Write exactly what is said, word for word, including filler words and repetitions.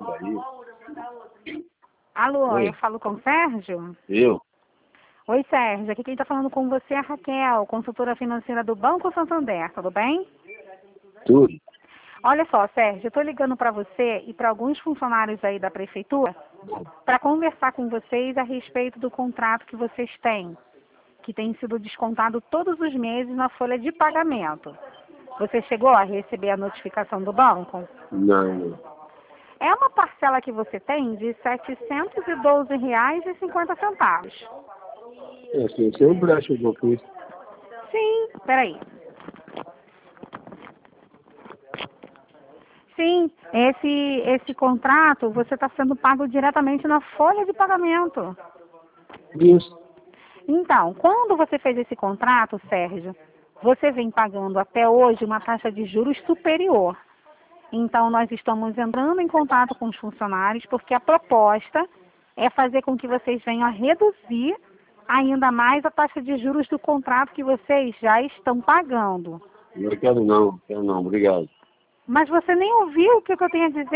aí. Alô, Oi. eu falo com o Sérgio? Eu? Oi, Sérgio. Aqui quem está falando com você é a Raquel, consultora financeira do Banco Santander, tudo bem? Tudo. Olha só, Sérgio, eu estou ligando para você e para alguns funcionários aí da prefeitura para conversar com vocês a respeito do contrato que vocês têm, que tem sido descontado todos os meses na folha de pagamento. Você chegou a receber a notificação do banco? Não, não. É uma parcela que você tem de setecentos e doze reais e cinquenta centavos. É assim, sempre acho que eu fiz. Sim, peraí. Sim, esse, esse contrato você está sendo pago diretamente na folha de pagamento. Isso. Então, quando você fez esse contrato, Sérgio, você vem pagando até hoje uma taxa de juros superior. Então, nós estamos entrando em contato com os funcionários porque a proposta é fazer com que vocês venham a reduzir ainda mais a taxa de juros do contrato que vocês já estão pagando. Não quero não, quero não, obrigado. Mas você nem ouviu o que eu tenho a dizer?